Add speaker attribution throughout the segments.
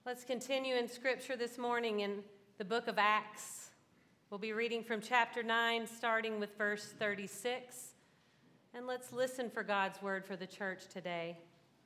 Speaker 1: Let's continue in Scripture this morning in the book of Acts. We'll be reading from chapter 9, starting with verse 36. And let's listen for God's word for the church today.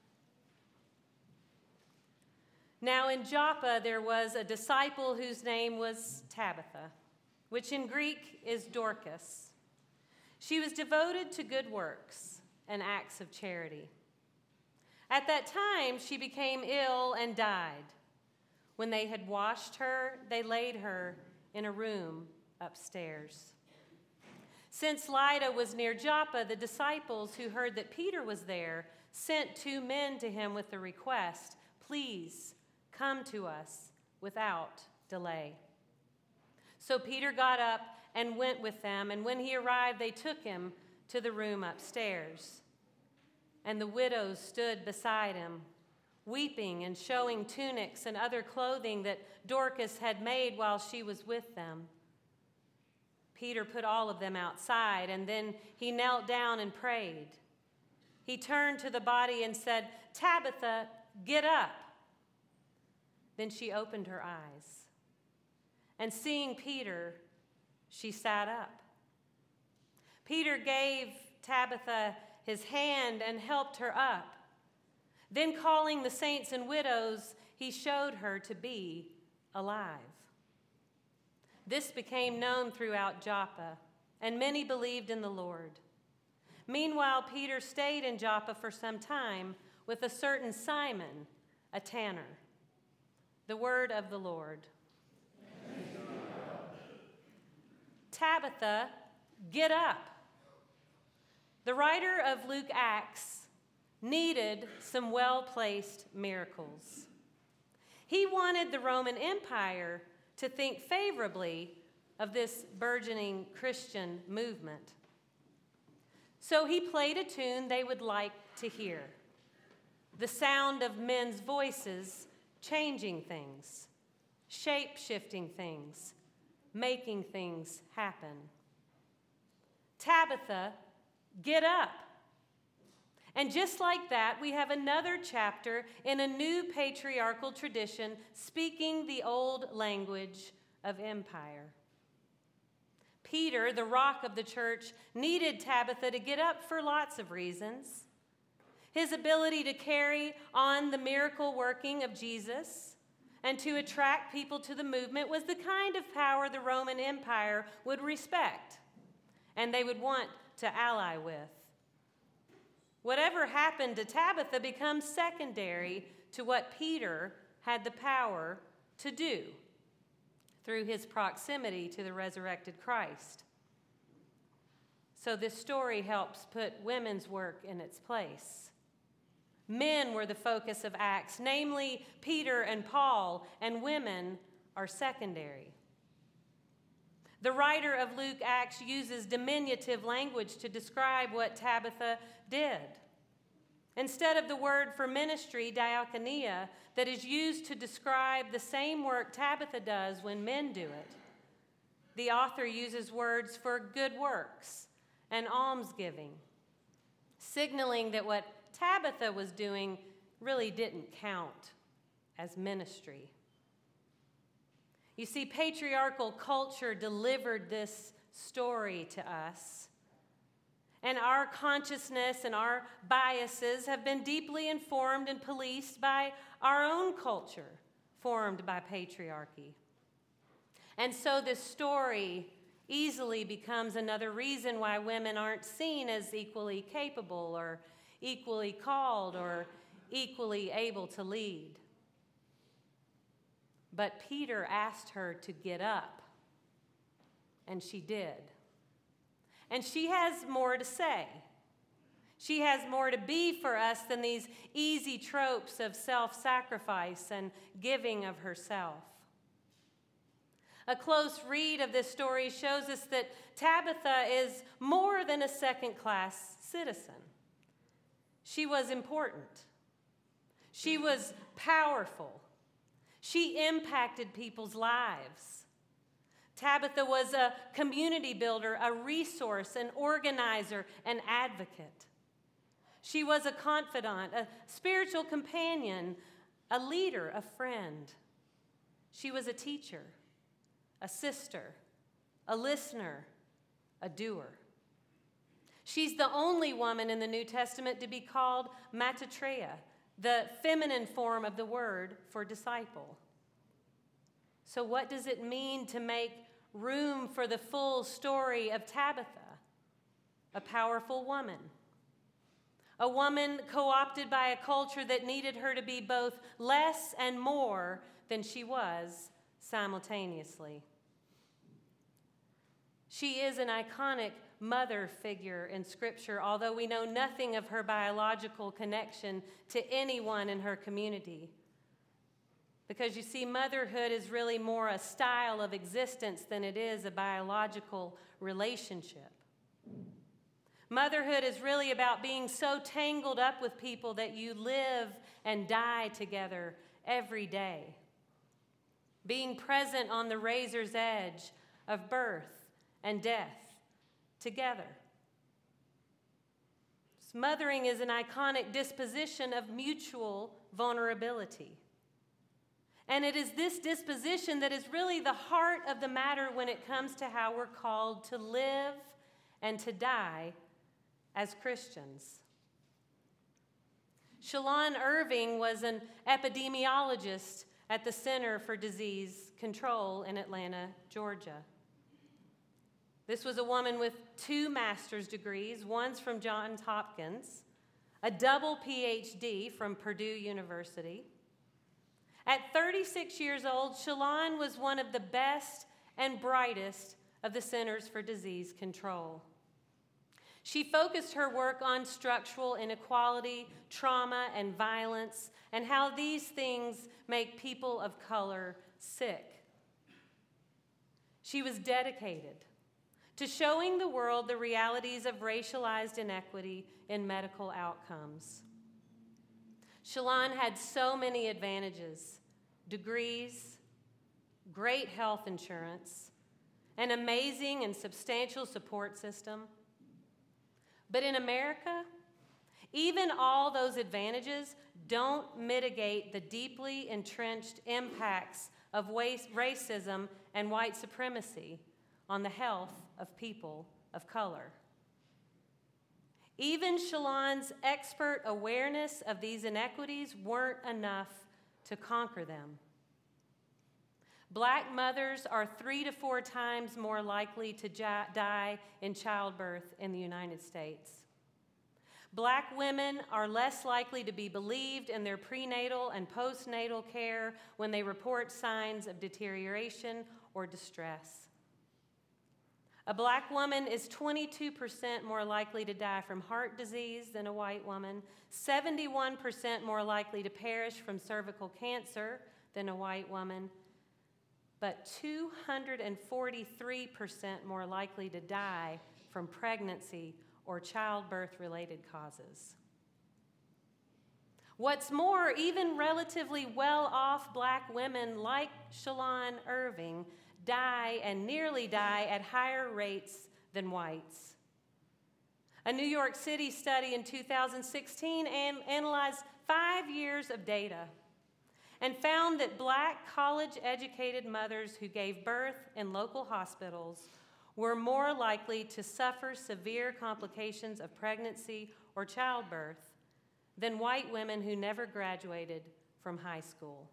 Speaker 1: Now in Joppa there was a disciple whose name was Tabitha, which in Greek is Dorcas. She was devoted to good works and acts of charity. At that time she became ill and died. When they had washed her, they laid her in a room upstairs. Since Lydda was near Joppa, the disciples who heard that Peter was there sent 2 men to him with the request, "Please come to us without delay." So Peter got up and went with them, and when he arrived, they took him to the room upstairs. And the widows stood beside him, weeping and showing tunics and other clothing that Dorcas had made while she was with them. Peter put all of them outside, and then he knelt down and prayed. He turned to the body and said, "Tabitha, get up." Then she opened her eyes, and seeing Peter, she sat up. Peter gave Tabitha his hand and helped her up. Then calling the saints and widows, he showed her to be alive. This became known throughout Joppa, and many believed in the Lord. Meanwhile, Peter stayed in Joppa for some time with a certain Simon, a tanner. The word of the Lord. Tabitha, get up. The writer of Luke Acts needed some well-placed miracles. He wanted the Roman Empire to think favorably of this burgeoning Christian movement. So he played a tune they would like to hear, the sound of men's voices changing things, shape-shifting things, making things happen. Tabitha, get up. And just like that, we have another chapter in a new patriarchal tradition speaking the old language of empire. Peter, the rock of the church, needed Tabitha to get up for lots of reasons. His ability to carry on the miracle working of Jesus and to attract people to the movement was the kind of power the Roman Empire would respect and they would want to ally with. Whatever happened to Tabitha becomes secondary to what Peter had the power to do through his proximity to the resurrected Christ. So this story helps put women's work in its place. Men were the focus of Acts, namely Peter and Paul, and women are secondary. The writer of Luke Acts uses diminutive language to describe what Tabitha did. Instead of the word for ministry, diakonia, that is used to describe the same work Tabitha does when men do it, the author uses words for good works and almsgiving, signaling that what Tabitha was doing really didn't count as ministry. You see, patriarchal culture delivered this story to us, and our consciousness and our biases have been deeply informed and policed by our own culture, formed by patriarchy. And so this story easily becomes another reason why women aren't seen as equally capable or equally called or equally able to lead. But Peter asked her to get up, and she did. And she has more to say. She has more to be for us than these easy tropes of self-sacrifice and giving of herself. A close read of this story shows us that Tabitha is more than a second-class citizen. She was important. She was powerful. She impacted people's lives. Tabitha was a community builder, a resource, an organizer, an advocate. She was a confidant, a spiritual companion, a leader, a friend. She was a teacher, a sister, a listener, a doer. She's the only woman in the New Testament to be called Matatrea, the feminine form of the word for disciple. So what does it mean to make room for the full story of Tabitha? A powerful woman. A woman co-opted by a culture that needed her to be both less and more than she was simultaneously. She is an iconic mother figure in Scripture, although we know nothing of her biological connection to anyone in her community. Because you see, motherhood is really more a style of existence than it is a biological relationship. Motherhood is really about being so tangled up with people that you live and die together every day. Being present on the razor's edge of birth and death together. Mothering is an iconic disposition of mutual vulnerability. And it is this disposition that is really the heart of the matter when it comes to how we're called to live and to die as Christians. Shalon Irving was an epidemiologist at the Center for Disease Control in Atlanta, Georgia. This was a woman with 2 master's degrees, one's from Johns Hopkins, a double PhD from Purdue University. At 36 years old, Shalon was one of the best and brightest of the Centers for Disease Control. She focused her work on structural inequality, trauma, and violence, and how these things make people of color sick. She was dedicated to showing the world the realities of racialized inequity in medical outcomes. Shalon had so many advantages: degrees, great health insurance, an amazing and substantial support system. But in America, even all those advantages don't mitigate the deeply entrenched impacts of racism and white supremacy on the health of people of color. Even Shalon's expert awareness of these inequities weren't enough to conquer them. Black mothers are 3 to 4 times more likely to die in childbirth in the United States. Black women are less likely to be believed in their prenatal and postnatal care when they report signs of deterioration or distress. A black woman is 22% more likely to die from heart disease than a white woman, 71% more likely to perish from cervical cancer than a white woman, but 243% more likely to die from pregnancy or childbirth-related causes. What's more, even relatively well-off black women like Shalon Irving die and nearly die at higher rates than whites. A New York City study in 2016 analyzed 5 years of data and found that black college-educated mothers who gave birth in local hospitals were more likely to suffer severe complications of pregnancy or childbirth than white women who never graduated from high school.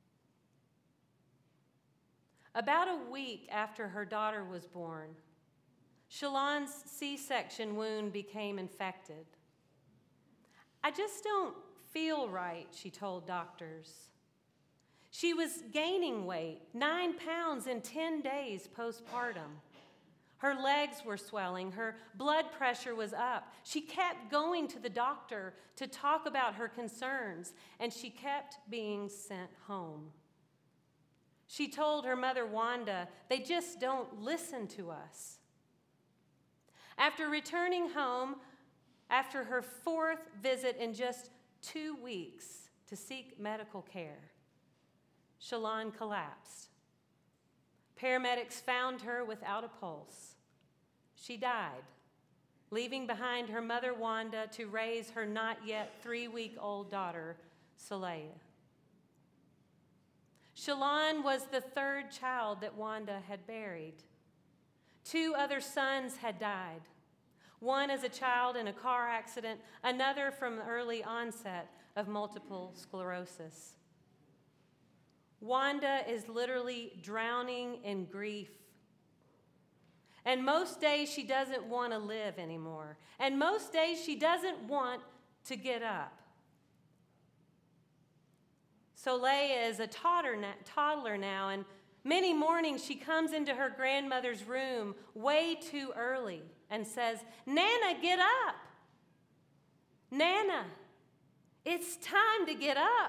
Speaker 1: About a week after her daughter was born, Shalon's C-section wound became infected. "I just don't feel right," she told doctors. She was gaining weight, 9 pounds in 10 days postpartum. Her legs were swelling, her blood pressure was up. She kept going to the doctor to talk about her concerns, and she kept being sent home. She told her mother, Wanda, "They just don't listen to us." After returning home, after her 4th visit in just 2 weeks to seek medical care, Shalon collapsed. Paramedics found her without a pulse. She died, leaving behind her mother, Wanda, to raise her not yet 3-week-old daughter, Saleha. Shalon was the third child that Wanda had buried. 2 other sons had died, one as a child in a car accident, another from early onset of multiple sclerosis. Wanda is literally drowning in grief. And most days she doesn't want to live anymore. And most days she doesn't want to get up. Soleil is a toddler now, and many mornings she comes into her grandmother's room way too early and says, "Nana, get up. Nana, it's time to get up."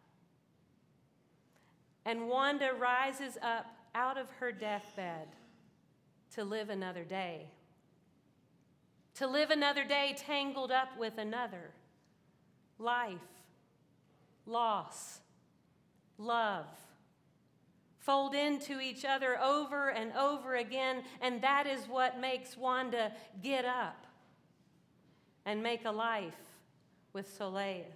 Speaker 1: And Wanda rises up out of her deathbed to live another day. To live another day tangled up with another. Life, loss, love. Fold into each other over and over again, and that is what makes Wanda get up and make a life with Soleil.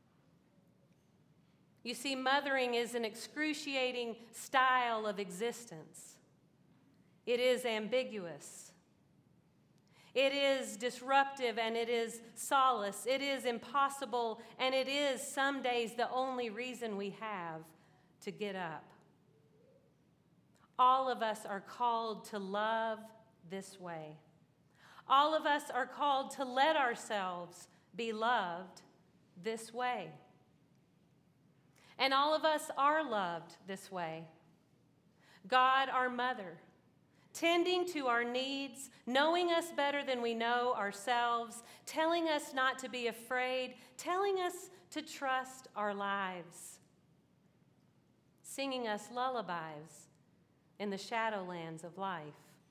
Speaker 1: You see, mothering is an excruciating style of existence. It is ambiguous. It is disruptive, and it is solace. It is impossible, and it is some days the only reason we have to get up. All of us are called to love this way. All of us are called to let ourselves be loved this way. And all of us are loved this way. God, our mother, tending to our needs, knowing us better than we know ourselves, telling us not to be afraid, telling us to trust our lives, singing us lullabies in the shadowlands of life.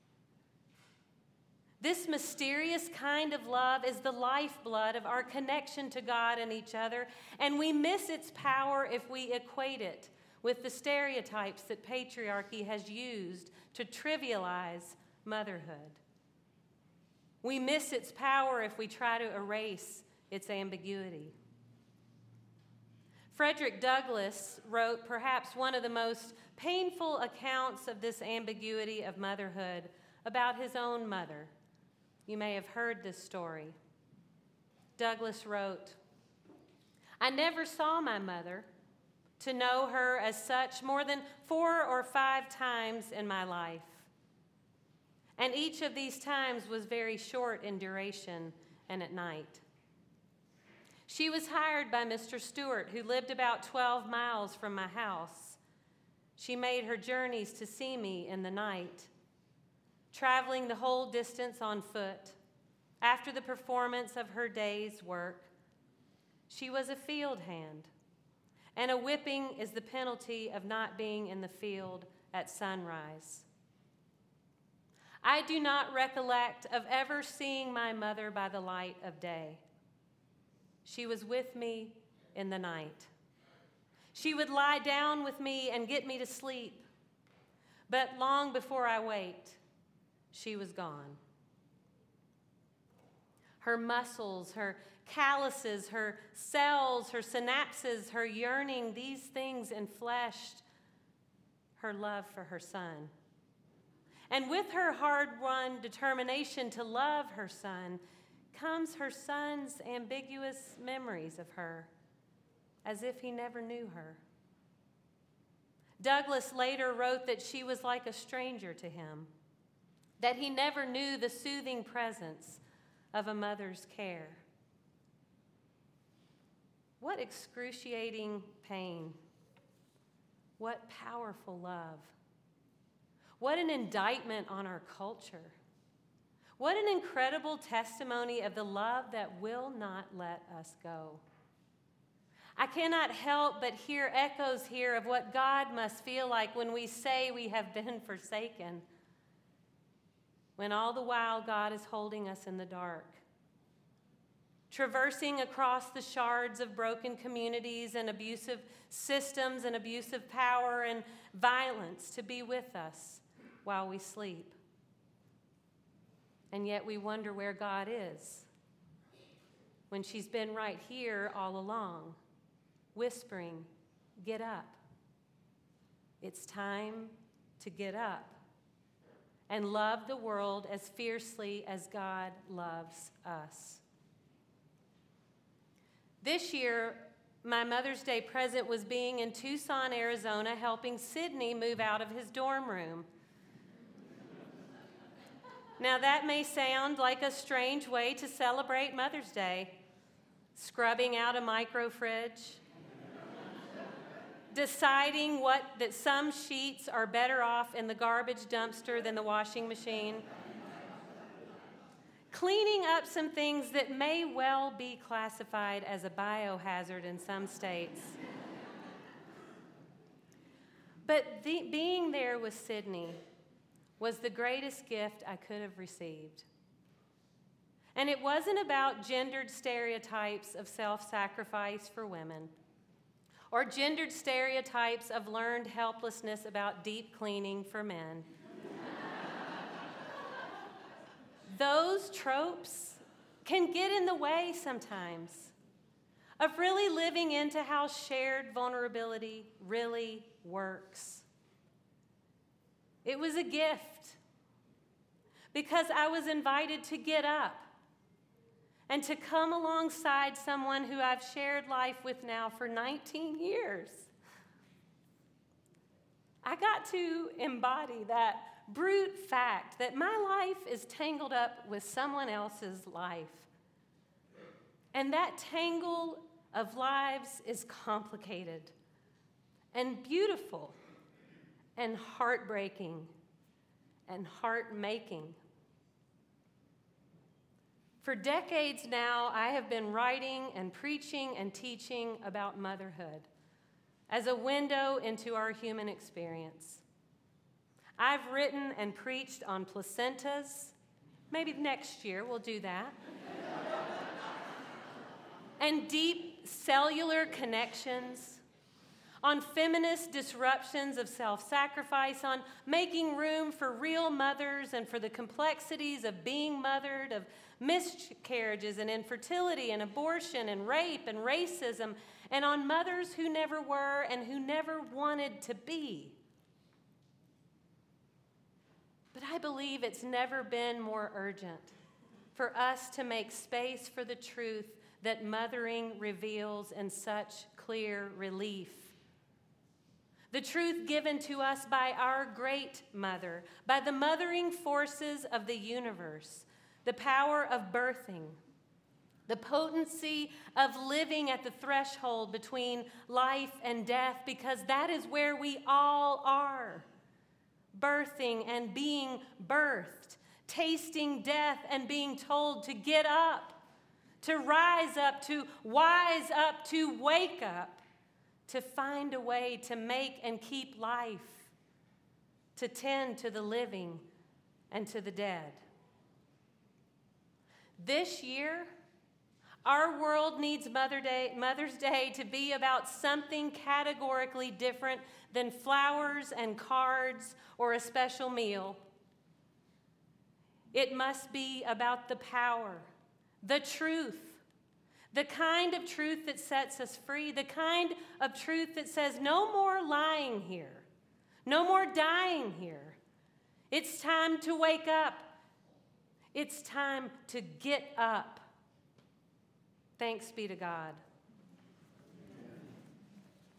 Speaker 1: This mysterious kind of love is the lifeblood of our connection to God and each other, and we miss its power if we equate it with the stereotypes that patriarchy has used to trivialize motherhood. We miss its power if we try to erase its ambiguity. Frederick Douglass wrote perhaps one of the most painful accounts of this ambiguity of motherhood about his own mother. You may have heard this story. Douglass wrote, "I never saw my mother, to know her as such more than 4 or 5 times in my life. And each of these times was very short in duration and at night. She was hired by Mr. Stewart, who lived about 12 miles from my house. She made her journeys to see me in the night, traveling the whole distance on foot. After the performance of her day's work, she was a field hand, and a whipping is the penalty of not being in the field at sunrise. I do not recollect of ever seeing my mother by the light of day. She was with me in the night. She would lie down with me and get me to sleep, but long before I waked, she was gone. Her muscles, her calluses, her cells, her synapses, her yearning, these things enfleshed her love for her son. And with her hard-won determination to love her son comes her son's ambiguous memories of her, as if he never knew her. Douglass later wrote that she was like a stranger to him, that he never knew the soothing presence of a mother's care. What excruciating pain. What powerful love. What an indictment on our culture. What an incredible testimony of the love that will not let us go. I cannot help but hear echoes here of what God must feel like when we say we have been forsaken, when all the while God is holding us in the dark, traversing across the shards of broken communities and abusive systems and abusive power and violence to be with us while we sleep. And yet we wonder where God is when she's been right here all along, whispering, "Get up. it's time to get up and love the world as fiercely as God loves us. This year, my Mother's Day present was being in Tucson, Arizona, helping Sydney move out of his dorm room. Now, that may sound like a strange way to celebrate Mother's Day. Scrubbing out a micro fridge, deciding that some sheets are better off in the garbage dumpster than the washing machine, cleaning up some things that may well be classified as a biohazard in some states. But being there with Sydney was the greatest gift I could have received. And it wasn't about gendered stereotypes of self-sacrifice for women, or gendered stereotypes of learned helplessness about deep cleaning for men. Those tropes can get in the way sometimes of really living into how shared vulnerability really works. It was a gift because I was invited to get up and to come alongside someone who I've shared life with now for 19 years. I got to embody that brute fact that my life is tangled up with someone else's life. And that tangle of lives is complicated and beautiful and heartbreaking and heart-making. For decades now, I have been writing and preaching and teaching about motherhood as a window into our human experience. I've written and preached on placentas. Maybe next year we'll do that. And deep cellular connections, on feminist disruptions of self-sacrifice, on making room for real mothers and for the complexities of being mothered, of miscarriages and infertility and abortion and rape and racism, and on mothers who never were and who never wanted to be. But I believe it's never been more urgent for us to make space for the truth that mothering reveals in such clear relief. The truth given to us by our great mother, by the mothering forces of the universe, the power of birthing, the potency of living at the threshold between life and death, because that is where we all are. Birthing and being birthed, tasting death and being told to get up, to rise up, to wise up, to wake up, to find a way to make and keep life, to tend to the living and to the dead. This year, our world needs Mother's Day to be about something categorically different than flowers and cards or a special meal. It must be about the power, the truth, the kind of truth that sets us free, the kind of truth that says no more lying here, no more dying here. It's time to wake up. It's time to get up. Thanks be to God.